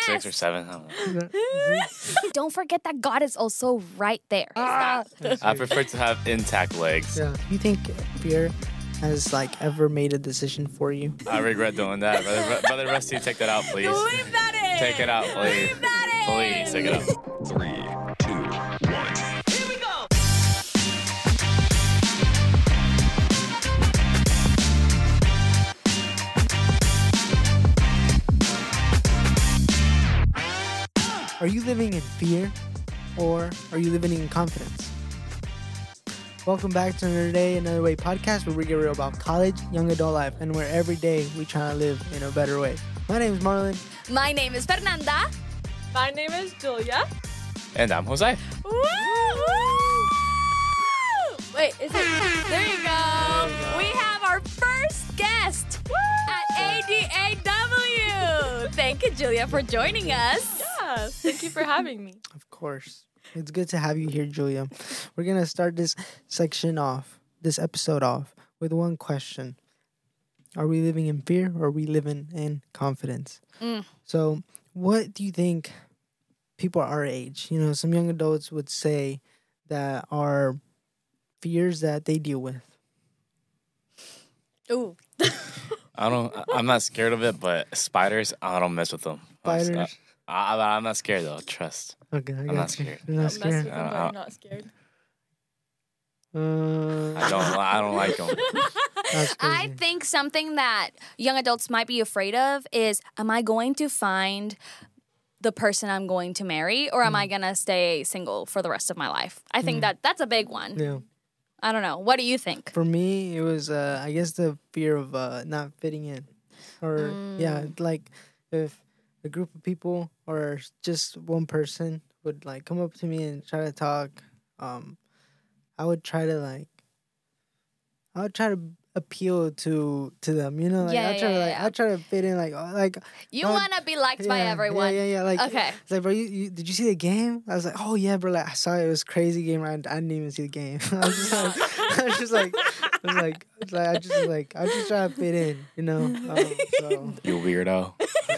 6 or 7. I don't know. Don't forget that God is also right there. I prefer to have intact legs. Yeah. You think fear has ever made a decision for you? I regret doing that. Brother Rusty, take that out, please. Leave that in. Take it out, please. Leave that in. Please, take it out. 3, 2, 1. Here we go. Are you living in fear or are you living in confidence? Welcome back to Another Day, Another Way podcast where we get real about college, young adult life, and where every day we try to live in a better way. My name is Marlon. My name is Fernanda. My name is Julia. And I'm Jose. Woo! Wait, is it? There you go. We have our first guest at ADAW. Thank you, Julia, for joining us. Yeah, thank you for having me. Of course. It's good to have you here, Julia. We're going to start this episode off, with one question. Are we living in fear or are we living in confidence? So, what do you think people our age, some young adults would say that are fears that they deal with? Ooh. I'm not scared of it, but spiders, I don't mess with them. Spiders? I'm not scared though, trust. Okay, I'm not scared. You're not Don't mess with scared? them, but I'm not scared. I don't like them. That's crazy. I think something that young adults might be afraid of is, am I going to find the person I'm going to marry, or am I going to stay single for the rest of my life? I think that's a big one. Yeah. I don't know. What do you think? For me, it was, I guess, the fear of not fitting in. Or, if a group of people or just one person would, come up to me and try to talk, I would try to, appeal to them, I'd try to fit in, You want to be liked by everyone. Yeah. Okay. It's like, bro, you did you see the game? I was like, oh yeah, bro. I saw it. It was a crazy game. I didn't even see the game. I just try to fit in, So, You weirdo.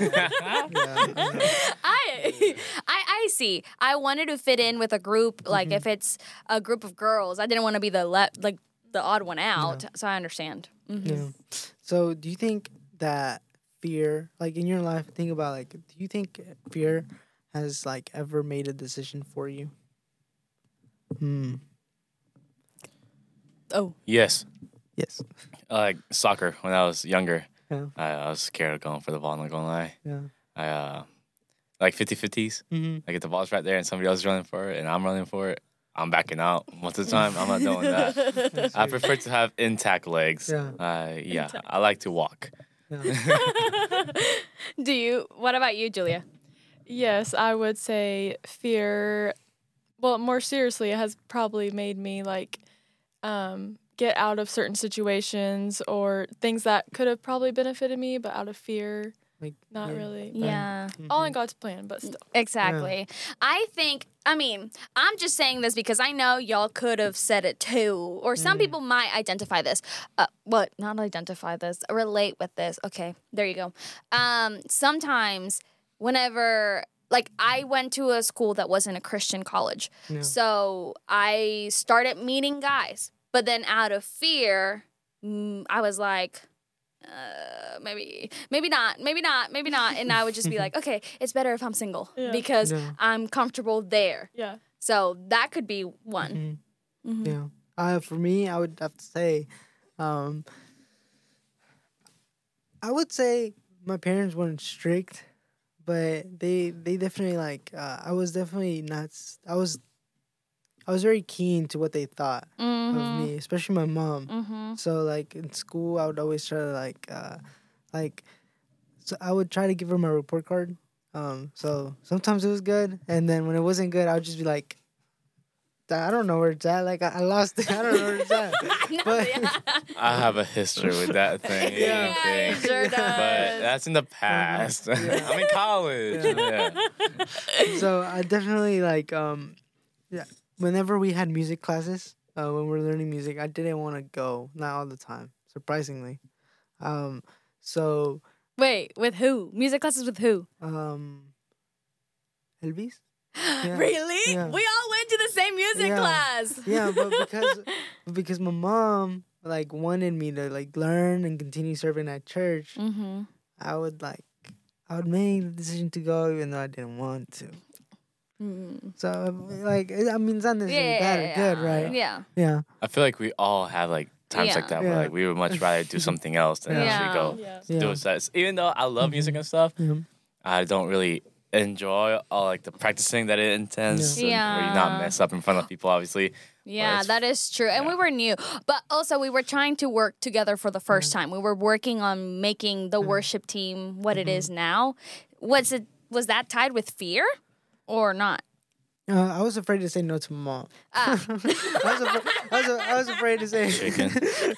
I see. I wanted to fit in with a group, if it's a group of girls. I didn't want to be the odd one out. So I understand. Yeah. So do you think that fear, in your life, think about, do you think fear has, ever made a decision for you? Oh. Yes. Yes. Soccer, when I was younger, Yeah. I was scared of going for the ball, I'm not going to lie. Yeah. I, 50-50s. Mm-hmm. I get the ball's right there and somebody else is running for it and I'm running for it. I'm backing out most of the time. I'm not doing that. I prefer to have intact legs. Yeah. I like to walk. Yeah. What about you, Julia? Yes, I would say fear. Well, more seriously, it has probably made me get out of certain situations or things that could have probably benefited me, but out of fear, not really. Yeah. All in God's plan, but still. Exactly. Yeah. I'm just saying this because I know y'all could have said it too, or some people might identify this. Not identify this, relate with this. Okay, there you go. Sometimes whenever, I went to a school that wasn't a Christian college, so I started meeting guys, but then out of fear, I was like, maybe not. And I would just be like, okay, it's better if I'm single because I'm comfortable there. Yeah. So that could be one. Mm-hmm. Yeah. For me, I would have to say, I would say my parents weren't strict, but they definitely I was definitely not. I was very keen to what they thought of me, especially my mom. So in school, I would always try to so I would try to give her my report card. So sometimes it was good, and then when it wasn't good, I would just be like, I don't know where it's at. I lost it. I don't know where it's at. But I have a history with that thing. Yeah, he sure does. But that's in the past. I'm in college. Yeah. So I definitely whenever we had music classes, when we were learning music, I didn't want to go. Not all the time, surprisingly. So Wait, with who? Music classes with who? Elvis. Yeah. Really? Yeah. We all went to the same music Yeah. class. Yeah, but because my mom like wanted me to like learn and continue serving at church, Mm-hmm. I would make the decision to go even though I didn't want to. So like I mean it's not necessarily bad or good, right? Yeah. Yeah. I feel like we all have like times like that where Yeah. like we would much rather do something else than Yeah. actually go Yeah. Yeah. do it. Even though I love music and stuff, Yeah. I don't really enjoy all like the practicing that it intends. Yeah. And where you not mess up in front of people, obviously. Yeah, it's- that is true. And we were new. But also we were trying to work together for the first time. We were working on making the worship team what it is now. Was that tied with fear or not? I was afraid to say no to my mom. I was afraid to say. Chicken.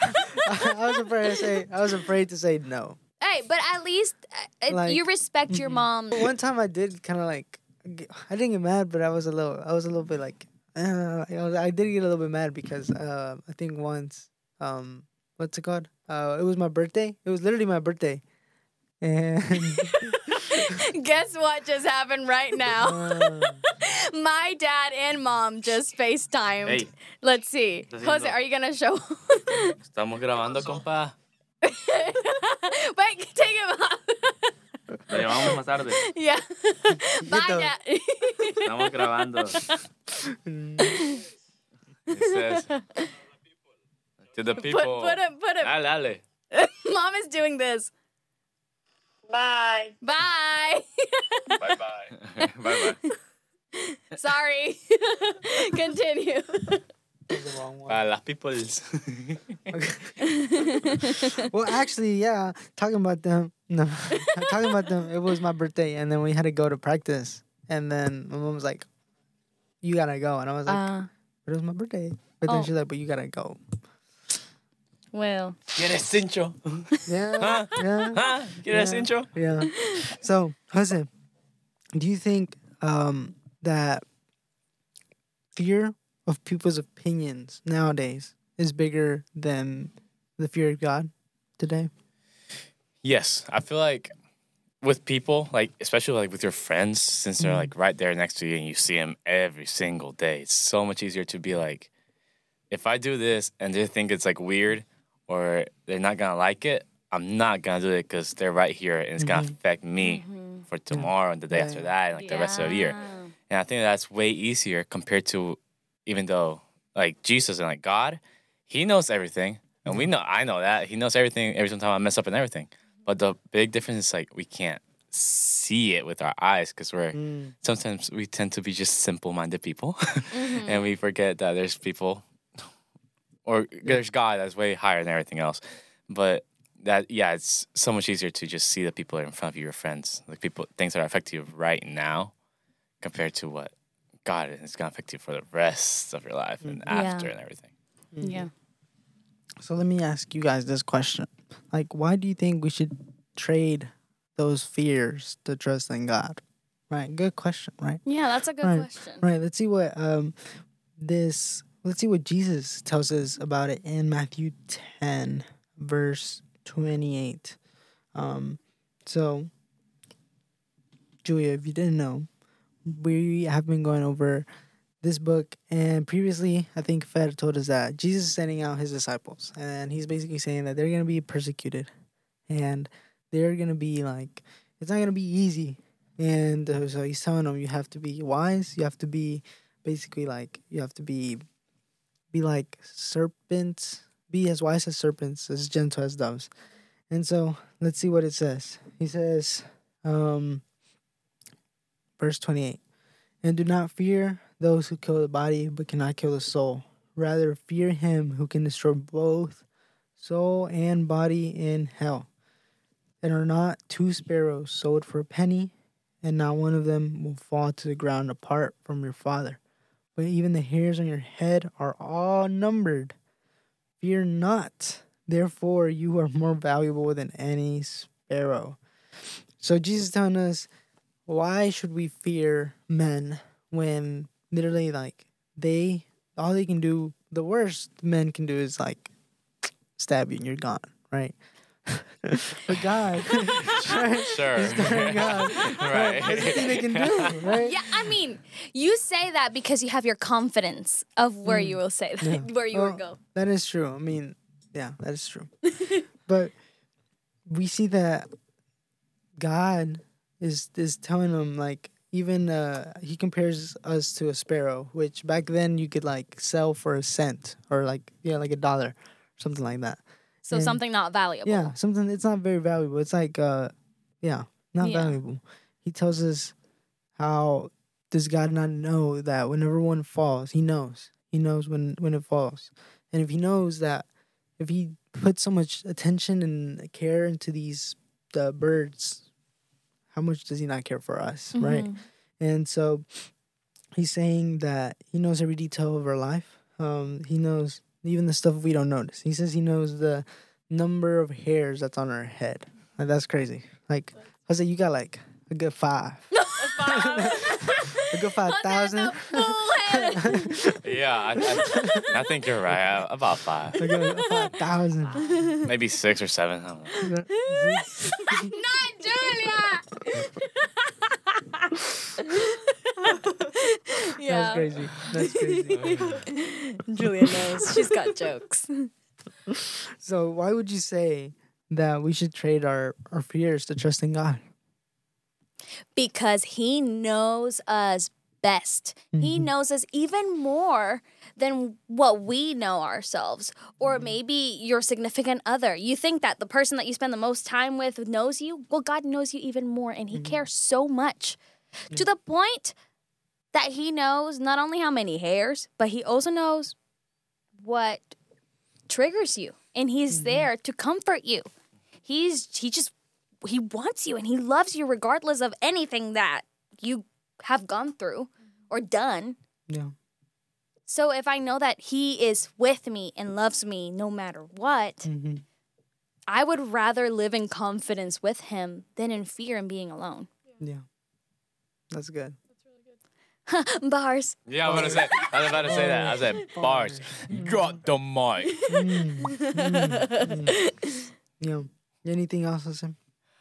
I was afraid to say no. Hey, but at least Like- you respect your mom. One time I did kind of like, I didn't get mad, but I was a little bit like, I did get a little bit mad because I think once, what's it called? It was my birthday. It was literally my birthday, and Guess what just happened right now? My dad and mom just FaceTimed. Hey. Let's see. Estás Jose, haciendo- are you going to show? Estamos grabando, compa. Wait, take him off. Lo llamamos más tarde. Yeah. Bye, the- Dad. Estamos grabando. It says to the people. Put him. Dale, dale. Mom is doing this. Bye. Bye. Bye bye. Sorry. Continue. the wrong one. Para las peoples. Well, actually, yeah. Talking about them. No, talking about them. It was my birthday, and then we had to go to practice. And then my mom was like, "You gotta go," and I was like, "But it was my birthday." But then Oh. she's like, "But you gotta go." Well. ¿Quieres cincho? Yeah, yeah, ¿Ah? ¿Quieres cincho? yeah. So, Jose, do you think that fear of people's opinions nowadays is bigger than the fear of God today? Yes, I feel like with people, like especially like with your friends, since they're like right there next to you and you see them every single day, it's so much easier to be like, if I do this and they think it's like weird or they're not gonna like it, I'm not gonna do it because they're right here and it's gonna affect me for tomorrow and the day Yeah, after yeah. that and like the rest of the year. And I think that's way easier compared to even though like Jesus and like God, He knows everything. And I know that. He knows everything every single time I mess up and everything. But the big difference is like we can't see it with our eyes because sometimes we tend to be just simple-minded people. And we forget that there's people or there's God that's way higher than everything else. But that, yeah, it's so much easier to just see the people in front of you, your friends, like things that are affecting you right now compared to what God is going to affect you for the rest of your life and after and everything. Yeah. So let me ask you guys this question. Like, why do you think we should trade those fears to trust in God? Right? Good question, right? Yeah, that's a good Right. question. Right. Let's see what Jesus tells us about it in Matthew 10, verse 28. So Julia, if you didn't know, we have been going over this book, and previously I think Fed told us that Jesus is sending out his disciples, and he's basically saying that they're going to be persecuted and they're going to be like, it's not going to be easy. And so he's telling them, you have to be wise, you have to be basically like, you have to be like serpents, be as wise as serpents, as gentle as doves. And so let's see what it says. He says, verse 28, and do not fear those who kill the body but cannot kill the soul. Rather fear him who can destroy both soul and body in hell. And are not 2 sparrows sold for a penny, and not one of them will fall to the ground apart from your Father. But even the hairs on your head are all numbered. Fear not, therefore you are more valuable than any sparrow. So Jesus is telling us, why should we fear men when literally like all they can do, the worst men can do is like stab you and you're gone, right? But God, Sure. He's throwing God. Right. That's the thing they can do, right? Yeah, I mean, you say that because you have your confidence of where you will say that, Yeah. where you will Well, go. That is true. I mean, yeah, that is true. But we see that God is telling them, like, even he compares us to a sparrow, which back then you could like sell for a cent or like like $1, something like that. So And- something not valuable. Yeah, something it's not very valuable. It's like not Yeah. valuable. He tells us how does God not know that whenever one falls, he knows. He knows when it falls. And if he knows that if he puts so much attention and care into these the birds, how much does he not care for us, right? And so he's saying that he knows every detail of our life. He knows even the stuff we don't notice. He says he knows the number of hairs that's on our head. Like, that's crazy. Like, I say you got like a good 5. A good 5,000. Yeah, I think you're right. About 5, A good 5,000. maybe 6 or 7. I don't know. Not Julia. That's crazy. That's crazy. Julia knows. She's got jokes. So why would you say that we should trade our fears to trust in God? Because he knows us best. He knows us even more than what we know ourselves. Or maybe your significant other. You think that the person that you spend the most time with knows you? Well, God knows you even more, and he cares so much to the point that he knows not only how many hairs, but he also knows what triggers you. And he's there to comfort you. He wants you and he loves you regardless of anything that you have gone through or done. Yeah. So if I know that he is with me and loves me no matter what, I would rather live in confidence with him than in fear and being alone. Yeah. That's good. Bars. Yeah, I was about to say that. I said, bars. Drop the mic. Yeah. Anything else, Hassan?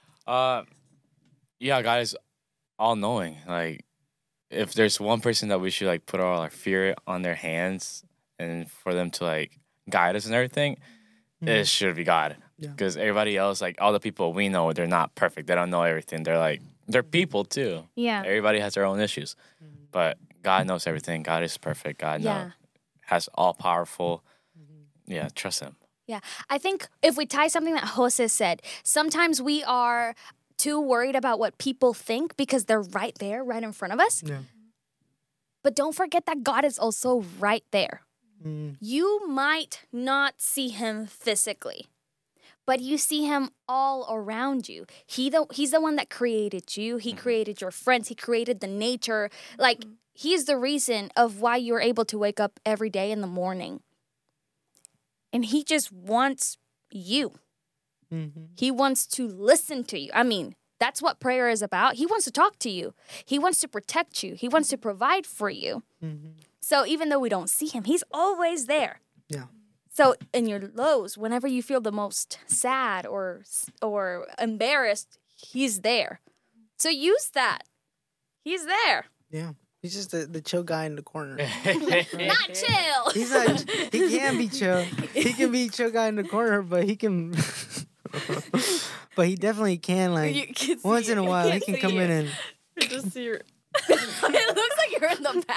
Yeah, God is all knowing. Like, if there's one person that we should like put all our fear on their hands and for them to like guide us and everything, it should be God. Yeah. Because everybody else, like all the people we know, they're not perfect. They don't know everything. They're people too. Yeah. Everybody has their own issues, but God knows everything. God is perfect. God has all powerful. Yeah, trust Him. Yeah. I think if we tie something that Jose said, sometimes we are too worried about what people think because they're right there, right in front of us. Yeah. But don't forget that God is also right there. You might not see him physically, but you see him all around you. He's the one that created you. He created your friends. He created the nature. Like, he's the reason of why you're able to wake up every day in the morning. And he just wants you. He wants to listen to you. I mean, that's what prayer is about. He wants to talk to you. He wants to protect you. He wants to provide for you. So even though we don't see him, he's always there. Yeah. So in your lows, whenever you feel the most sad or embarrassed, he's there. So use that. He's there. Yeah. He's just the chill guy in the corner. Not chill. He's not. He can be chill. He can be chill guy in the corner, but he can. But he definitely can, like, once in a while, he can come in and. You just see your. It looks like you're in the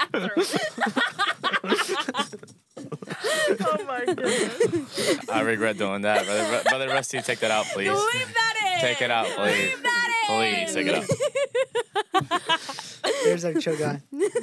bathroom. Oh my goodness. I regret doing that. Brother Rusty, take that out, please. Leave that in. Take it out, please. Leave that in. Please, take it out. There's our chill guy.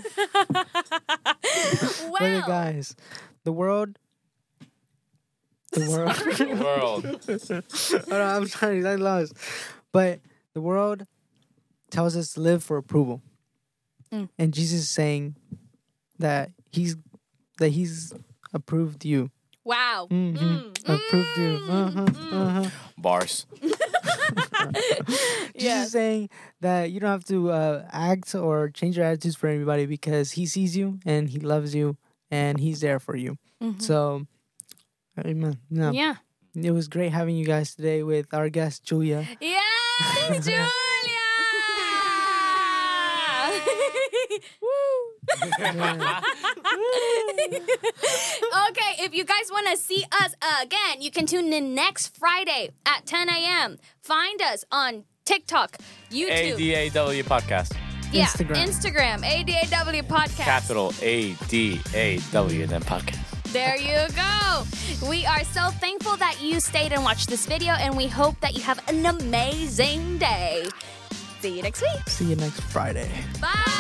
But Well, guys, the world. The world. The world. Oh, no, I'm sorry, I lost. But the world tells us to live for approval, and Jesus is saying that he's approved you. wow. Approved you. Bars. Jesus is saying that you don't have to act or change your attitudes for anybody because he sees you and he loves you and he's there for you. So, amen. No. Yeah. It was great having you guys today with our guest, Julia. Yes, Julia! Okay, if you guys want to see us again, you can tune in next Friday at 10 a.m. Find us on TikTok, YouTube. ADAW podcast. Yeah, Instagram. Instagram, ADAW Podcast. Capital ADAW and then podcast. There you go. We are so thankful that you stayed and watched this video, and we hope that you have an amazing day. See you next week. See you next Friday. Bye.